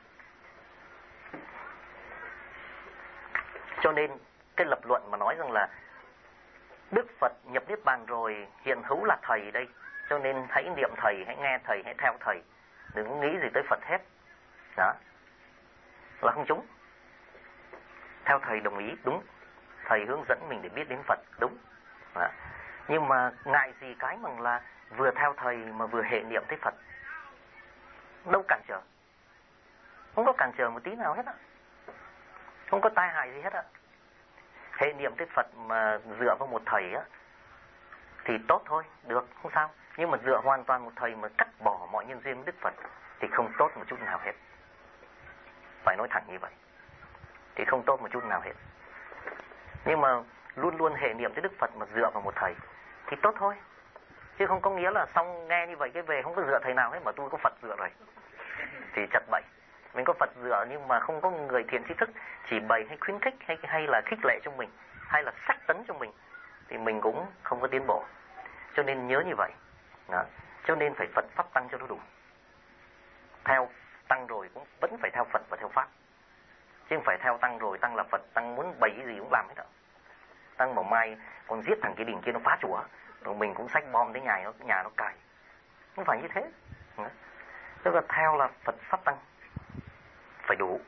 S1: Cho nên cái lập luận mà nói rằng là Đức Phật nhập Niết Bàn rồi, hiện hữu là Thầy đây, cho nên hãy niệm Thầy, hãy nghe Thầy, hãy theo Thầy, đừng có nghĩ gì tới Phật hết, đó là không trúng. Theo Thầy đồng ý, đúng, Thầy hướng dẫn mình để biết đến Phật, đúng, đó. Nhưng mà ngại gì cái bằng là vừa theo Thầy mà vừa hệ niệm tới Phật, đâu cản trở, không có cản trở một tí nào hết á, không có tai hại gì hết á. Hệ niệm tới Phật mà dựa vào một thầy á thì tốt thôi, được, không sao. Nhưng mà dựa hoàn toàn một thầy mà cắt bỏ mọi nhân duyên với Đức Phật thì không tốt một chút nào hết. Phải nói thẳng như vậy, thì không tốt một chút nào hết. Nhưng mà luôn luôn hệ niệm tới Đức Phật mà dựa vào một thầy thì tốt thôi. Chứ không có nghĩa là xong nghe như vậy cái về không có dựa thầy nào hết mà tôi có Phật dựa rồi, thì chật bậy. Mình có Phật dựa nhưng mà không có người thiện tri thức chỉ bày hay khuyến khích hay là khích lệ cho mình, hay là sắc tấn cho mình, thì mình cũng không có tiến bộ. Cho nên nhớ như vậy đó. Cho nên phải Phật Pháp Tăng cho nó đủ. Theo Tăng rồi cũng vẫn phải theo Phật và theo Pháp, chứ không phải theo Tăng rồi Tăng là Phật, Tăng muốn bày cái gì cũng làm hết đó. Tăng bảo mai còn giết thằng cái đình kia nó phá chùa, rồi mình cũng xách bom tới nhà nó cài. Không phải như thế đó. Tức là theo là Phật Pháp Tăng phải đủ.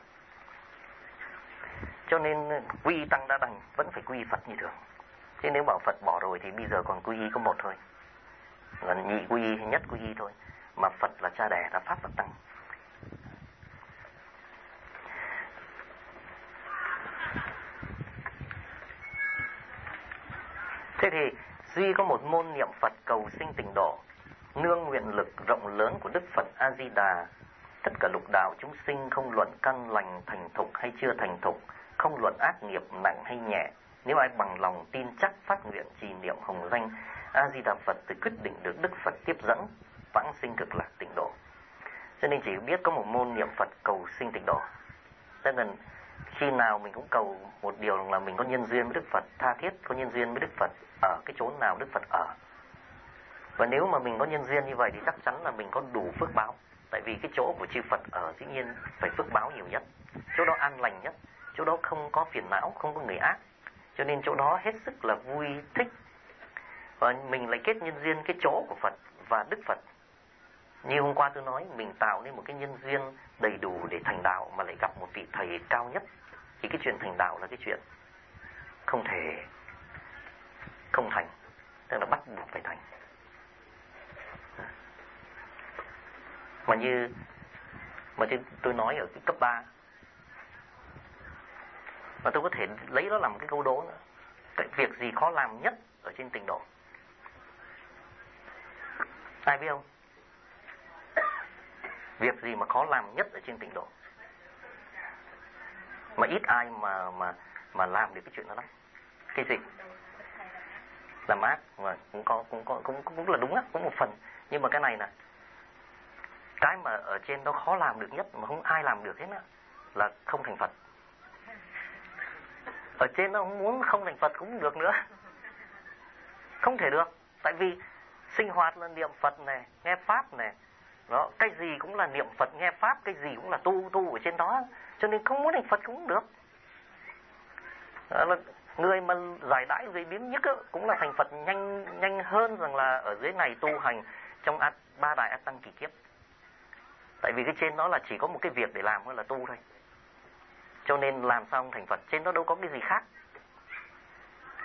S1: Cho nên quy y Tăng đã đành vẫn phải quy y Phật như thường. Chứ nếu bảo Phật bỏ rồi thì bây giờ còn quy y có một thôi, gần nhị quy y hay nhất quy y thôi. Mà Phật là cha đẻ, là Pháp Phật Tăng. Thế thì duy có một môn niệm Phật cầu sinh tịnh độ, nương nguyện lực rộng lớn của Đức Phật A Di Đà. Tất cả lục đạo chúng sinh không luận căn lành thành thục hay chưa thành thục, không luận ác nghiệp nặng hay nhẹ, nếu ai bằng lòng tin chắc phát nguyện trì niệm hồng danh A Di Đà Phật thì quyết định được Đức Phật tiếp dẫn vãng sinh cực lạc tịnh độ. Cho nên chỉ biết có một môn niệm Phật cầu sinh tịnh độ. Cho nên khi nào mình cũng cầu một điều là mình có nhân duyên với Đức Phật, tha thiết có nhân duyên với Đức Phật ở cái chốn nào Đức Phật ở. Và nếu mà mình có nhân duyên như vậy thì chắc chắn là mình có đủ phước báo. Tại vì cái chỗ của chư Phật ở dĩ nhiên phải phước báo nhiều nhất, chỗ đó an lành nhất, chỗ đó không có phiền não, không có người ác, cho nên chỗ đó hết sức là vui thích. Và mình lại kết nhân duyên cái chỗ của Phật và Đức Phật. Như hôm qua tôi nói, mình tạo nên một cái nhân duyên đầy đủ để thành đạo mà lại gặp một vị thầy cao nhất, thì cái chuyện thành đạo là cái chuyện không thể không thành, tức là bắt buộc phải thành. Mà như tôi nói ở cái cấp 3, và tôi có thể lấy đó làm cái câu đố nữa. Cái việc gì khó làm nhất ở trên tịnh độ? Ai biết không? Việc gì mà khó làm nhất ở trên tịnh độ? Mà ít ai mà làm được cái chuyện đó lắm. Cái gì? Làm ác, mà cũng là đúng á, cũng một phần. Nhưng mà cái này nè, cái mà ở trên đó khó làm được nhất mà không ai làm được hết á là không thành Phật. Ở trên nó muốn không thành Phật cũng được nữa, không thể được. Tại vì sinh hoạt là niệm Phật này, nghe Pháp này, đó, cái gì cũng là niệm Phật nghe Pháp, cái gì cũng là tu ở trên đó, cho nên không muốn thành Phật cũng được. Đó là người mà giải đãi người biến nhất cũng là thành Phật nhanh hơn rằng là ở dưới này tu hành trong ba đại A Tăng kỳ kiếp. Tại vì cái trên đó là chỉ có một cái việc để làm hơn là tu thôi, cho nên làm sao không thành Phật, trên đó đâu có cái gì khác.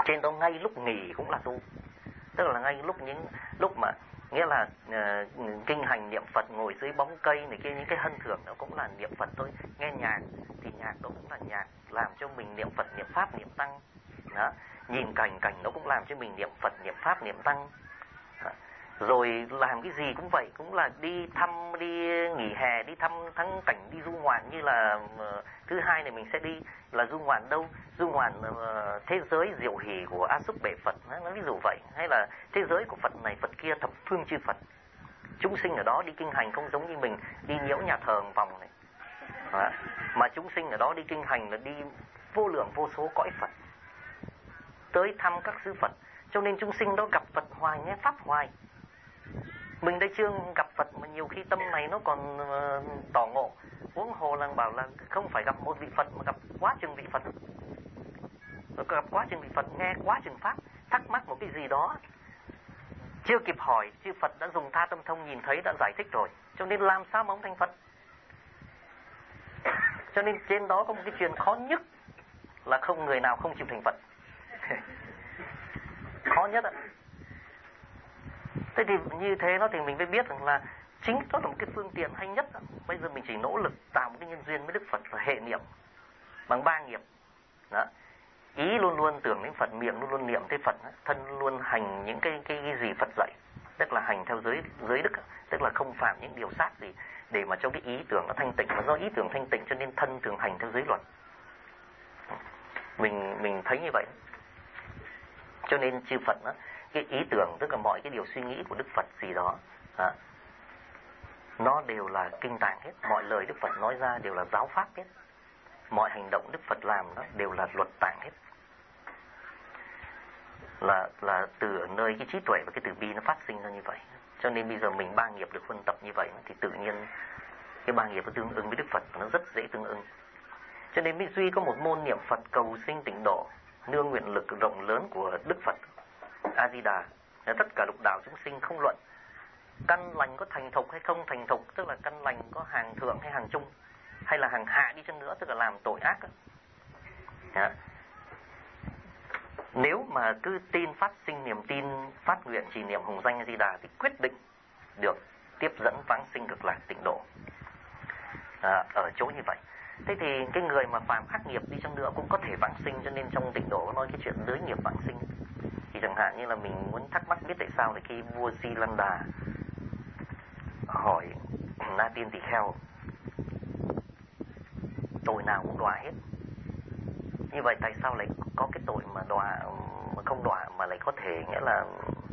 S1: Trên đó ngay lúc nghỉ cũng là tu. Tức là ngay những lúc mà nghĩa là kinh hành niệm Phật, ngồi dưới bóng cây này kia, những cái hân thưởng đó cũng là niệm Phật thôi. Nghe nhạc thì nhạc đó cũng là nhạc làm cho mình niệm Phật, niệm Pháp, niệm Tăng đó. Nhìn cảnh nó cũng làm cho mình niệm Phật, niệm Pháp, niệm Tăng đó. Rồi làm cái gì cũng vậy, cũng là đi thăm, đi nghỉ hè, đi thăm thắng cảnh, đi du ngoạn. Như là thứ hai này mình sẽ đi là du ngoạn đâu? Du ngoạn thế giới diệu hỷ của A Xúc Bệ Phật, nó ví dụ vậy. Hay là thế giới của Phật này, Phật kia, thập phương chư Phật. Chúng sinh ở đó đi kinh hành không giống như mình đi nhiễu nhà thờ một vòng này đó. Mà chúng sinh ở đó đi kinh hành là đi vô lượng vô số cõi Phật, tới thăm các sư Phật. Cho nên chúng sinh đó gặp Phật hoài, nghe Pháp hoài. Mình đây chưa gặp Phật mà nhiều khi tâm này nó còn tỏ ngộ. Huống hồ là bảo là không phải gặp một vị Phật mà gặp quá chừng vị Phật. Rồi gặp quá chừng vị Phật, nghe quá chừng Pháp, thắc mắc một cái gì đó chưa kịp hỏi, chư Phật đã dùng tha tâm thông nhìn thấy, đã giải thích rồi. Cho nên làm sao mà ông thành Phật? Cho nên trên đó có một cái chuyện khó nhất là không người nào không chịu thành Phật. Khó nhất ạ. Thế thì như thế nó thì mình mới biết rằng là chính đó là một cái phương tiện hay nhất. Bây giờ mình chỉ nỗ lực tạo một cái nhân duyên với Đức Phật là hệ niệm bằng 3 nghiệp đó. Ý luôn luôn tưởng đến Phật, miệng luôn luôn niệm tới Phật, thân luôn hành những cái gì Phật dạy, tức là hành theo giới đức, tức là không phạm những điều sát gì, để mà cho cái ý tưởng nó thanh tịnh. Mà do ý tưởng thanh tịnh cho nên thân thường hành theo giới luật. Mình thấy như vậy. Cho nên chư Phật đó, cái ý tưởng tức là mọi cái điều suy nghĩ của Đức Phật gì đó, nó đều là kinh tạng hết. Mọi lời Đức Phật nói ra đều là giáo pháp hết. Mọi hành động Đức Phật làm đó đều là luật tạng hết. Là từ nơi cái trí tuệ và cái từ bi nó phát sinh ra như vậy. Cho nên bây giờ mình 3 nghiệp được phân tập như vậy thì tự nhiên cái 3 nghiệp nó tương ứng với Đức Phật, nó rất dễ tương ứng. Cho nên mới duy có một môn niệm Phật cầu sinh tịnh độ, nương nguyện lực rộng lớn của Đức Phật A Di Đà. Tất cả lục đạo chúng sinh không luận căn lành có thành thục hay không thành thục, tức là căn lành có hàng thượng hay hàng trung, hay là hàng hạ đi chăng nữa, tức là làm tội ác đó. Nếu mà cứ tin, phát sinh niềm tin, phát nguyện trì niệm hồng danh A Di Đà thì quyết định được tiếp dẫn vãng sinh cực lạc tịnh độ ở chỗ như vậy. Thế thì cái người mà phạm ác nghiệp đi chăng nữa cũng có thể vãng sinh. Cho nên trong tịnh độ có nói cái chuyện giới nghiệp vãng sinh. Thì chẳng hạn như là mình muốn thắc mắc biết tại sao là khi vua Si Lăng Đà hỏi Na Tiên Tỳ Kheo tội nào cũng đọa hết, như vậy tại sao lại có cái tội mà đọa mà không đọa mà lại có thể, nghĩa là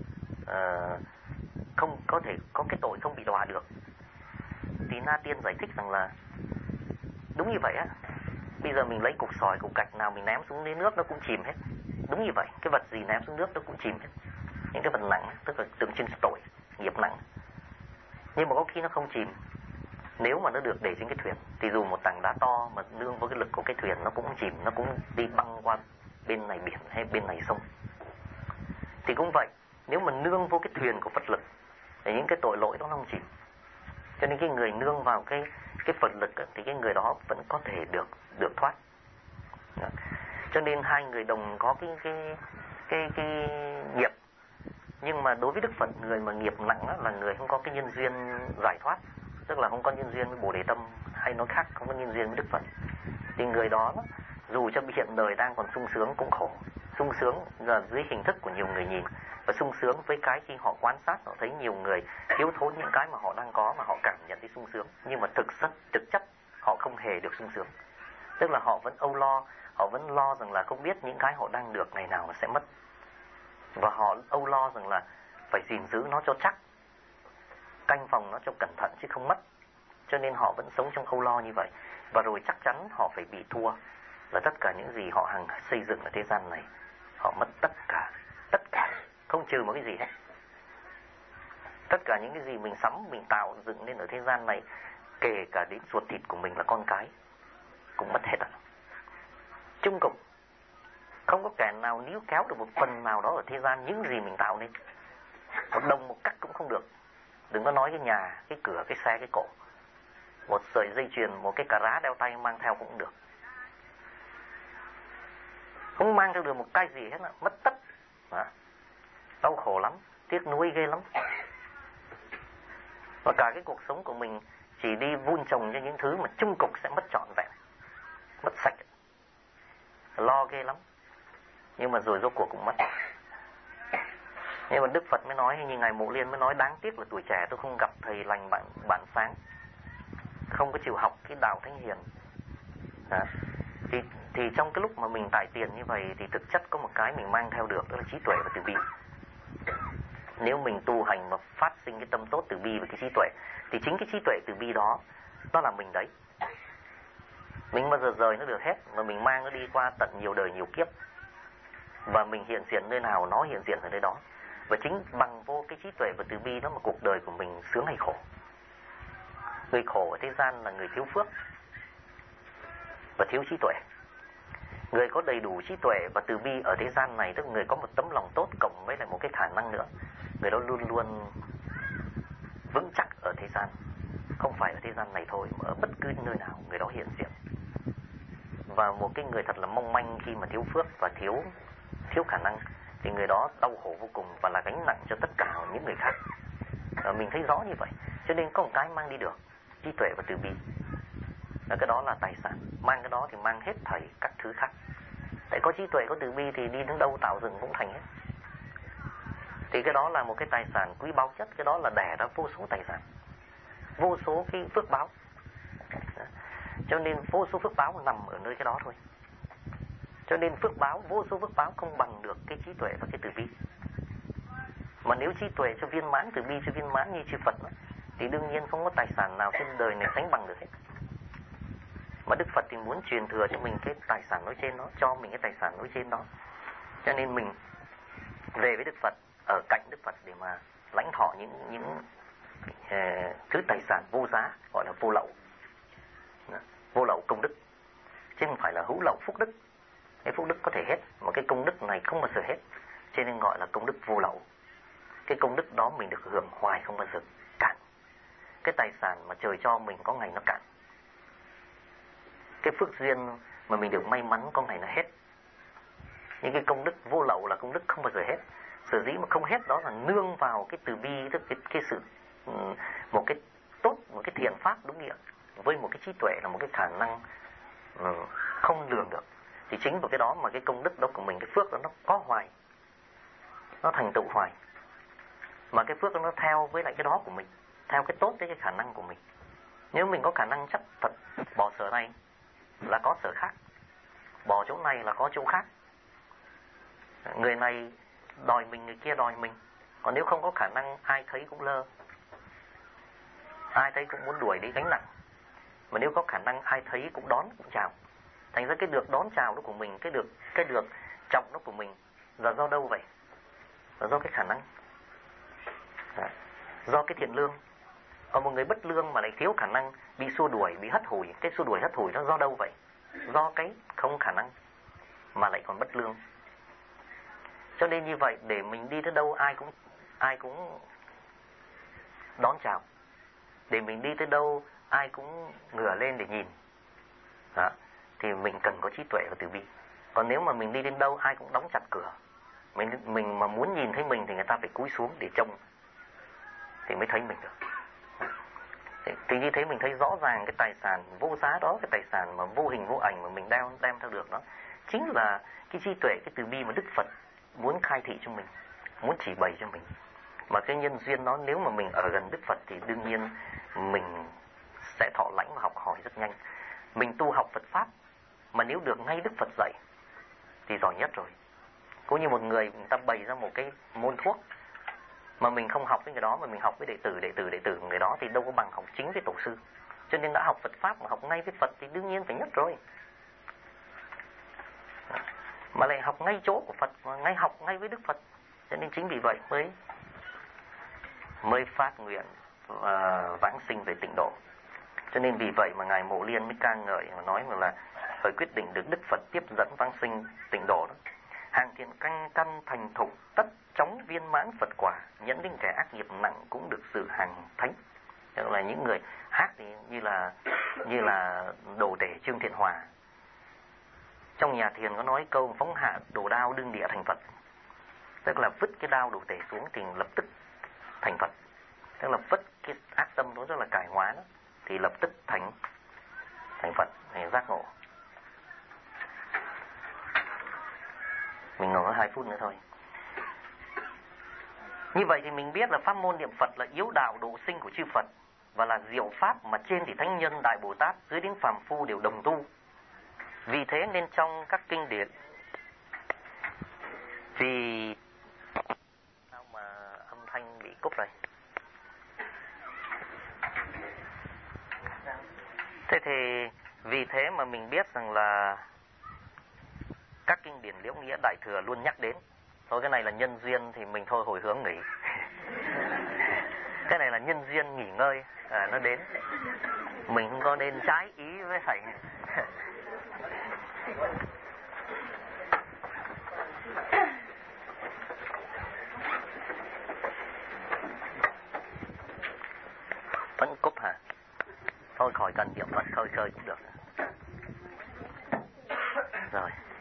S1: không có thể có cái tội không bị đọa được? Thì Na Tiên giải thích rằng là đúng như vậy á. Bây giờ mình lấy cục sỏi, cục gạch nào mình ném xuống dưới nước nó cũng chìm hết. Đúng như vậy, cái vật gì ném xuống nước nó cũng chìm hết. Những cái vật nặng tức là tượng trưng tội, nghiệp nặng. Nhưng mà có khi nó không chìm. Nếu mà nó được để trên cái thuyền thì dù một tảng đá to mà nương với cái lực của cái thuyền nó cũng chìm, nó cũng đi băng qua bên này biển hay bên này sông. Thì cũng vậy, nếu mà nương vô cái thuyền của Phật lực thì những cái tội lỗi đó nó không chìm. Cho nên cái người nương vào cái Phật lực thì cái người đó vẫn có thể được thoát. Cho nên hai người đồng có cái nghiệp. Nhưng mà đối với Đức Phật, người mà nghiệp nặng là người không có cái nhân duyên giải thoát, tức là không có nhân duyên với Bồ Đề Tâm, hay nói khác không có nhân duyên với Đức Phật. Thì người đó dù cho hiện đời đang còn sung sướng cũng khổ. Sung sướng là dưới hình thức của nhiều người nhìn, và sung sướng với cái khi họ quan sát, họ thấy nhiều người thiếu thốn những cái mà họ đang có mà họ cảm nhận thấy sung sướng. Nhưng mà thực chất họ không hề được sung sướng. Tức là họ vẫn âu lo, họ vẫn lo rằng là không biết những cái họ đang được ngày nào sẽ mất. Và họ âu lo rằng là phải gìn giữ nó cho chắc, canh phòng nó cho cẩn thận chứ không mất. Cho nên họ vẫn sống trong âu lo như vậy. Và rồi chắc chắn họ phải bị thua, là tất cả những gì họ hằng xây dựng ở thế gian này họ mất tất cả, không trừ một cái gì hết. Tất cả những cái gì mình sắm, mình tạo dựng nên ở thế gian này, kể cả đến ruột thịt của mình là con cái, cũng mất hết rồi. Chung cục không có kẻ nào níu kéo được một phần nào đó ở thế gian những gì mình tạo nên. Một đồng một cắt cũng không được. Đừng có nói cái nhà, cái cửa, cái xe, cái cổ. Một sợi dây chuyền, một cái cà rá đeo tay mang theo cũng được. không mang theo được một cái gì hết, mất tất, đau khổ lắm, tiếc nuối ghê lắm. Và cả cái cuộc sống của mình chỉ đi vun trồng cho những thứ mà chung cục sẽ mất trọn vẹn, mất sạch, lo ghê lắm. Nhưng mà rồi rốt cuộc cũng mất. Nhưng mà Đức Phật mới nói, như Ngài Mộ Liên mới nói, đáng tiếc là tuổi trẻ tôi không gặp thầy lành bạn sáng, không có chịu học cái đạo Thánh Hiền. Thì trong cái lúc mà mình tải tiền như vậy thì thực chất có một cái mình mang theo được, đó là trí tuệ và từ bi. Nếu mình tu hành mà phát sinh cái tâm tốt từ bi và cái trí tuệ, thì chính cái trí tuệ từ bi đó, đó là mình đấy. Mình bao giờ rời nó được hết, mà mình mang nó đi qua tận nhiều đời nhiều kiếp. Và mình hiện diện nơi nào nó hiện diện ở nơi đó. Và chính bằng vô cái trí tuệ và từ bi đó mà cuộc đời của mình sướng hay khổ. Người khổ ở thế gian là người thiếu phước và thiếu trí tuệ. Người có đầy đủ trí tuệ và từ bi ở thế gian này, tức là người có một tấm lòng tốt cộng với lại một cái khả năng nữa, người đó luôn luôn vững chắc ở thế gian. Không phải ở thế gian này thôi, mà ở bất cứ nơi nào người đó hiện diện. Và một cái người thật là mong manh khi mà thiếu phước và thiếu khả năng, thì người đó đau khổ vô cùng và là gánh nặng cho tất cả những người khác. Và mình thấy rõ như vậy. Cho nên có một cái mang đi được, trí tuệ và từ bi. Và cái đó là tài sản. Mang cái đó thì mang hết thảy các thứ khác. Tại có trí tuệ, có từ bi thì đi đến đâu tạo dựng cũng thành hết. Thì cái đó là một cái tài sản quý báu nhất. Cái đó là đẻ ra vô số tài sản, vô số cái phước báo. Cho nên vô số phước báo nằm ở nơi cái đó thôi. Cho nên phước báo, vô số phước báo không bằng được cái trí tuệ và cái từ bi. Mà nếu trí tuệ cho viên mãn, từ bi cho viên mãn như chư Phật đó, thì đương nhiên không có tài sản nào trên đời này sánh bằng được hết. Mà Đức Phật thì muốn truyền thừa cho mình cái tài sản nói trên đó, cho mình cái tài sản nói trên đó. Cho nên mình về với Đức Phật, ở cạnh Đức Phật để mà lãnh thọ những thứ tài sản vô giá, gọi là vô lậu. Vô lậu công đức, chứ không phải là hữu lậu phúc đức. Cái phúc đức có thể hết, mà cái công đức này không bao giờ hết, cho nên gọi là công đức vô lậu. Cái công đức đó mình được hưởng hoài không bao giờ cạn. Cái tài sản mà trời cho mình có ngày nó cạn. Cái phước duyên mà mình được may mắn có ngày nó hết. Nhưng cái công đức vô lậu là công đức không bao giờ hết. Sở dĩ mà không hết đó là nương vào cái từ bi, tức cái sự một cái tốt, một cái thiện pháp đúng nghĩa, với một cái trí tuệ là một cái khả năng không lường được. Thì chính vào cái đó mà cái công đức đó của mình, cái phước đó nó có hoài, nó thành tựu hoài. Mà cái phước đó nó theo với lại cái đó của mình, theo cái tốt với cái khả năng của mình. Nếu mình có khả năng chắc thật, bỏ sở này là có sở khác, bỏ chỗ này là có chỗ khác. Người này đòi mình, người kia đòi mình. Còn nếu không có khả năng, ai thấy cũng lơ, ai thấy cũng muốn đuổi đi gánh nặng. Mà nếu có khả năng, ai thấy cũng đón, cũng chào. Thành ra cái được đón chào đó của mình, cái được trọng đó của mình là do đâu vậy? Là do cái khả năng, do cái thiện lương. Còn một người bất lương mà lại thiếu khả năng, bị xua đuổi, bị hất hủi. Cái xua đuổi hất hủi nó do đâu vậy? Do cái không khả năng mà lại còn bất lương. Cho nên như vậy, để mình đi tới đâu ai cũng đón chào. Để mình đi tới đâu ai cũng ngửa lên để nhìn. Đó. Thì mình cần có trí tuệ và từ bi. Còn nếu mà mình đi đến đâu ai cũng đóng chặt cửa, mình mà muốn nhìn thấy mình thì người ta phải cúi xuống để trông thì mới thấy mình được. Thì như thế mình thấy rõ ràng cái tài sản vô giá đó, cái tài sản mà vô hình vô ảnh mà mình đem theo được đó, chính là cái trí tuệ, cái từ bi mà Đức Phật muốn khai thị cho mình, muốn chỉ bày cho mình. Mà cái nhân duyên đó, nếu mà mình ở gần Đức Phật thì đương nhiên mình sẽ thọ lãnh và học hỏi rất nhanh. Mình tu học Phật Pháp mà nếu được ngay Đức Phật dạy thì giỏi nhất rồi. Cũng như một người ta bày ra một cái môn thuốc mà mình không học với người đó, mà mình học với đệ tử của người đó thì đâu có bằng học chính với tổ sư. Cho nên đã học Phật Pháp mà học ngay với Phật thì đương nhiên phải nhất rồi. Mà lại học ngay chỗ của Phật, mà học ngay với Đức Phật. Cho nên chính vì vậy mới phát nguyện vãng sinh về tịnh độ. Cho nên vì vậy mà Ngài Mộ Liên mới ca ngợi và nói là phải quyết định được Đức Phật tiếp dẫn vãng sinh tịnh độ đó. Hàng thiện căn thành thục tất chóng viên mãn Phật quả, nhẫn đến kẻ ác nghiệp nặng cũng được sự hàng thánh. Tức là những người ác thì như là đồ tể Trương Thiện Hòa. Trong nhà thiền có nói câu phóng hạ đồ đao đương địa thành Phật. Tức là vứt cái đao đồ tể xuống thì lập tức thành Phật. Tức là vứt cái ác tâm đó, rất là cải hóa đó, thì lập tức thành Phật, để giác ngộ. Mình ngồi có 2 phút nữa thôi. Như vậy thì mình biết là pháp môn niệm Phật là yếu đạo độ sinh của chư Phật, và là diệu pháp mà trên thì thánh nhân Đại Bồ Tát, dưới đến phàm phu đều đồng tu. Vì thế nên trong các kinh điển, vì sao mà âm thanh bị cúp rồi? Thế thì vì thế mà mình biết rằng là các kinh điển Liễu Nghĩa Đại Thừa luôn nhắc đến. Thôi cái này là nhân duyên thì mình thôi hồi hướng nghỉ. Cái này là nhân duyên nghỉ ngơi, nó đến. Mình không có nên trái ý với thầy. Vẫn cúp hả? Thôi khỏi cần niệm Phật khơi khơi cũng được. Rồi.